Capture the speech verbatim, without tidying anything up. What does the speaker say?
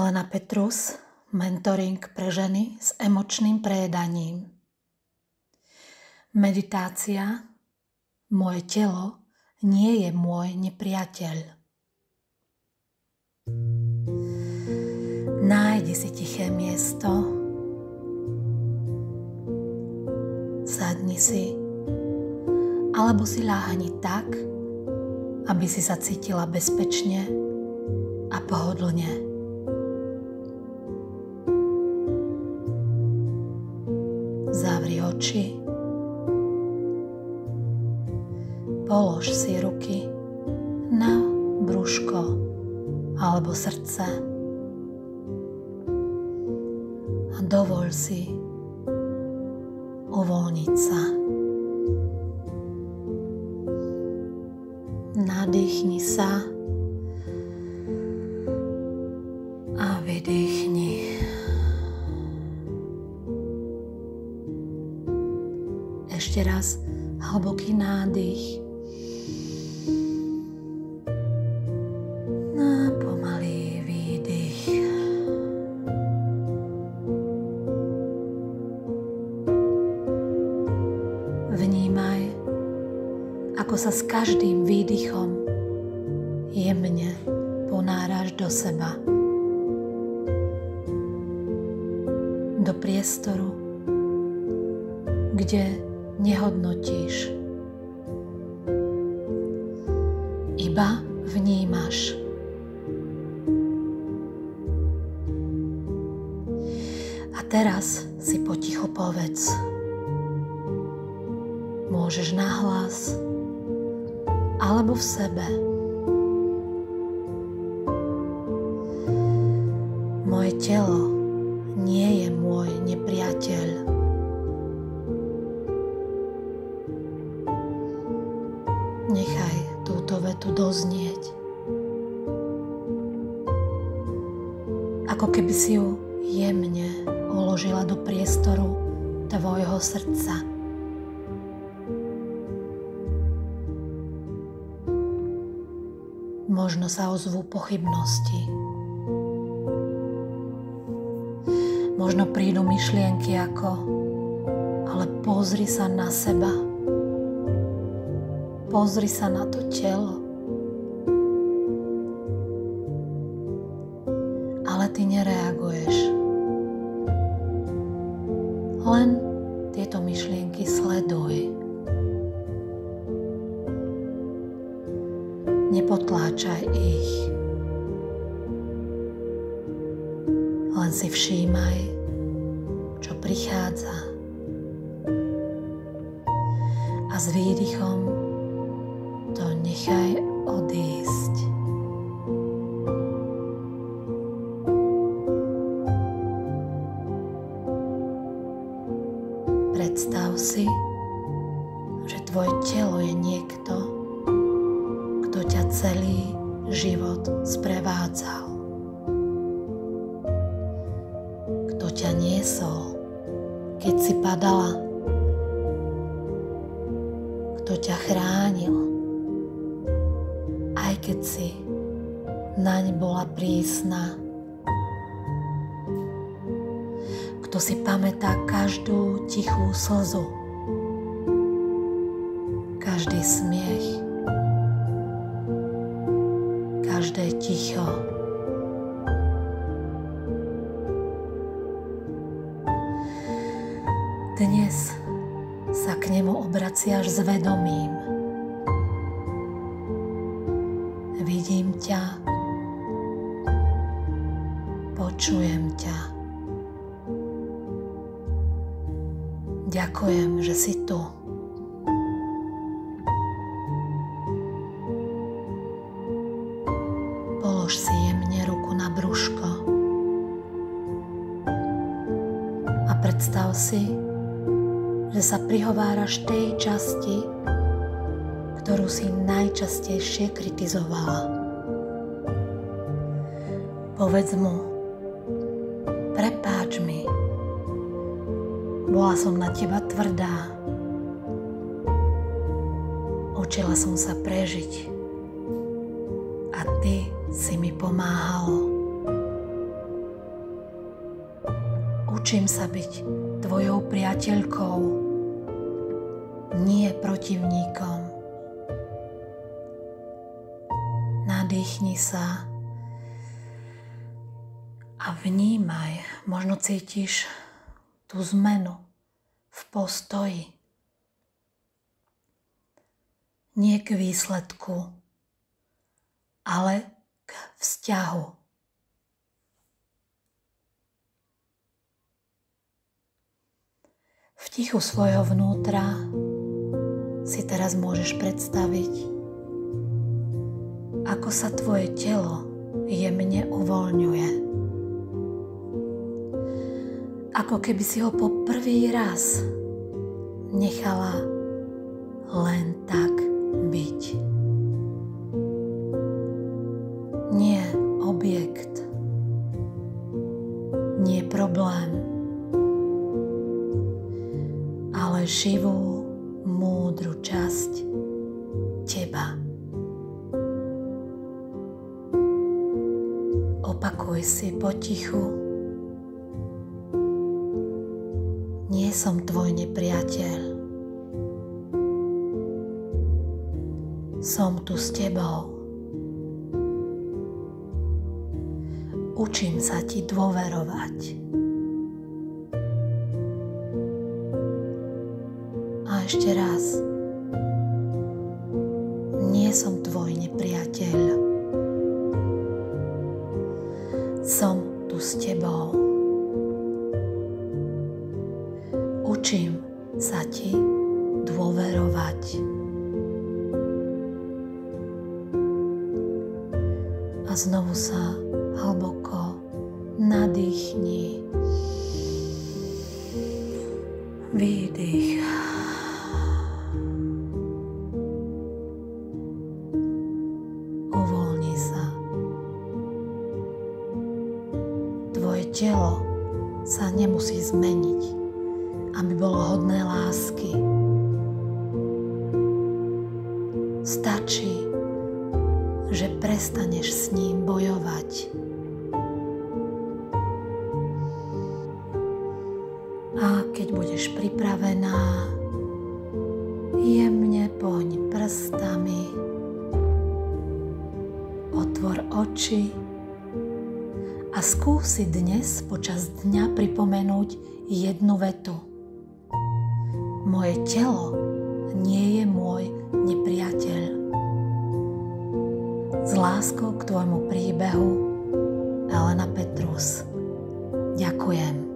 Helena Petrus, mentoring pre ženy s emočným prejedaním. Meditácia. Moje telo nie je môj nepriateľ. Nájdi si tiché miesto, sadni si, alebo si ľahni tak, aby si sa cítila bezpečne a pohodlne. Zavri oči. Polož si ruky na brúško alebo srdce a dovoľ si uvoľniť sa. Nadýchni sa a vydýchni. Ešte raz hlboký nádych a pomalý výdych. Vnímaj, ako sa s každým výdychom jemne ponáraš do seba, do priestoru, kde nehodnotíš, iba vnímaš. A teraz si potichu povedz. Môžeš nahlas alebo v sebe. Moje telo nie je môj nepriateľ. Nechaj túto vetu doznieť. Ako keby si ju jemne uložila do priestoru tvojho srdca. Možno sa ozvú pochybnosti. Možno prídu myšlienky ako: ale pozri sa na seba. Pozri sa na to telo. Ale ty nereaguješ. Len tieto myšlienky sleduj. Nepotláčaj ich. Len si všímaj, čo prichádza. A s výdychom to nechaj odísť. Predstav si, že tvoje telo je niekto, kto ťa celý život sprevádzal. Kto ťa niesol, keď si padala. Kto ťa chránil, aj keď si naň bola prísna. Kto si pamätá každú tichú slzu, každý smiech, každé ticho. Dnes sa k nemu obraciaš s vedomím. Vidím ťa, počujem ťa. Ďakujem, že si tu. Polož si jemne ruku na brúško a predstav si, že sa prihováraš tej časti, ktorú si najčastejšie kritizovala. Povedz mu: prepáč mi, bola som na teba tvrdá. Učila som sa prežiť a ty si mi pomáhal. Učím sa byť tvojou priateľkou, nie protivníkom. Nadýchni sa a vnímaj, možno cítiš tú zmenu v postoji. Nie k výsledku, ale k vzťahu. V tichu svojho vnútra si teraz môžeš predstaviť, ako sa tvoje telo jemne uvoľňuje. Ako keby si ho po prvý raz nechala len tak byť. Nie objekt, nie problém, ale živú, múdru časť teba. Opakuj si potichu: nie som tvoj nepriateľ. Som tu s tebou. Učím sa ti dôverovať. A ešte raz. Nie som tvoj nepriateľ. Som tu s tebou. Učím sa ti dôverovať. A znovu sa hlboko nadýchni. Výdych. Uvoľni sa. Tvoje telo sa nemusí zmeniť, aby bolo hodné lásky. Stačí, že prestaneš s ním bojovať. A keď budeš pripravená, jemne poň prstami, otvor oči a skúsi dnes počas dňa pripomenúť jednu vetu. Moje telo nie je môj nepriateľ. S láskou k tvojmu príbehu, Elena Petrus. Ďakujem.